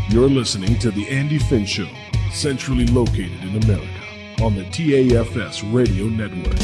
You're listening to The Andy Finn Show, centrally located in America, on the TAFS Radio Network.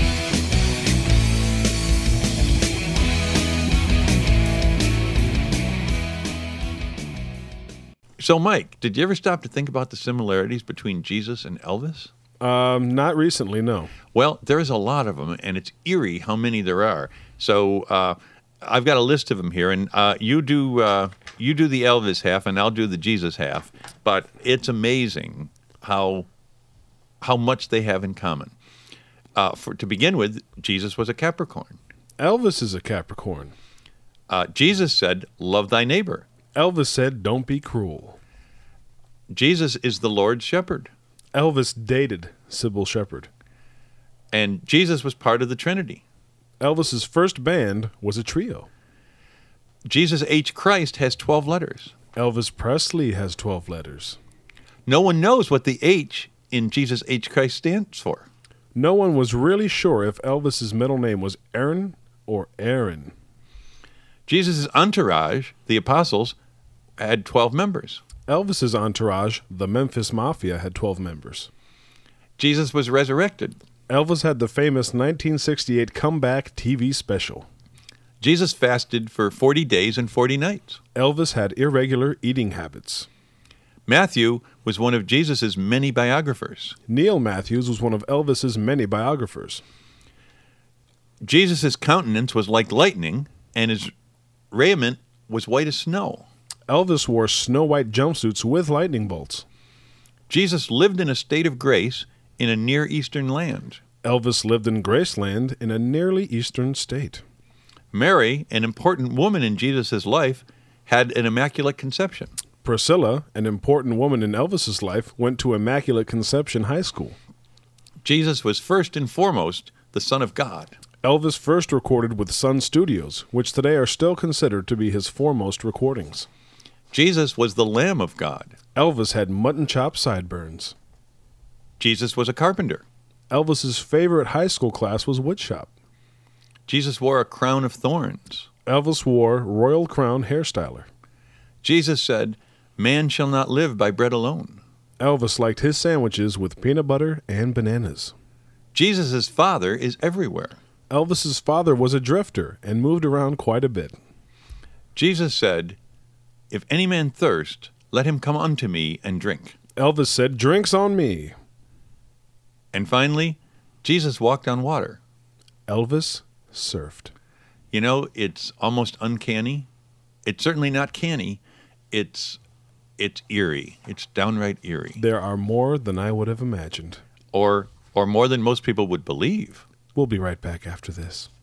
So, Mike, did you ever stop to think about the similarities between Jesus and Elvis? Not recently, no. Well, there's a lot of them, and it's eerie how many there are. So, I've got a list of them here, and you do the Elvis half, and I'll do the Jesus half. But it's amazing how much they have in common. To begin with, Jesus was a Capricorn. Elvis is a Capricorn. Jesus said, "Love thy neighbor." Elvis said, "Don't be cruel." Jesus is the Lord's shepherd. Elvis dated Sybil Shepherd. And Jesus was part of the Trinity. Elvis's first band was a trio. Jesus H. Christ has 12 letters. Elvis Presley has 12 letters. No one knows what the H in Jesus H. Christ stands for. No one was really sure if Elvis's middle name was Aaron or Aaron. Jesus' entourage, the apostles, had 12 members. Elvis's entourage, the Memphis Mafia, had 12 members. Jesus was resurrected. Elvis had the famous 1968 comeback TV special. Jesus fasted for 40 days and 40 nights. Elvis had irregular eating habits. Matthew was one of Jesus' many biographers. Neil Matthews was one of Elvis's many biographers. Jesus' countenance was like lightning, and his raiment was white as snow. Elvis wore snow-white jumpsuits with lightning bolts. Jesus lived in a state of grace in a Near Eastern land. Elvis lived in Graceland in a nearly Eastern state. Mary, an important woman in Jesus' life, had an immaculate conception. Priscilla, an important woman in Elvis's life, went to Immaculate Conception High School. Jesus was first and foremost the Son of God. Elvis first recorded with Sun Studios, which today are still considered to be his foremost recordings. Jesus was the Lamb of God. Elvis had mutton chop sideburns. Jesus was a carpenter. Elvis's favorite high school class was woodshop. Jesus wore a crown of thorns. Elvis wore Royal Crown hairstyler. Jesus said, "Man shall not live by bread alone." Elvis liked his sandwiches with peanut butter and bananas. Jesus' father is everywhere. Elvis's father was a drifter and moved around quite a bit. Jesus said, "If any man thirst, let him come unto me and drink." Elvis said, "Drinks on me." And finally, Jesus walked on water. Elvis surfed. You know, it's almost uncanny. It's certainly not canny. It's eerie. It's downright eerie. There are more than I would have imagined. Or more than most people would believe. We'll be right back after this.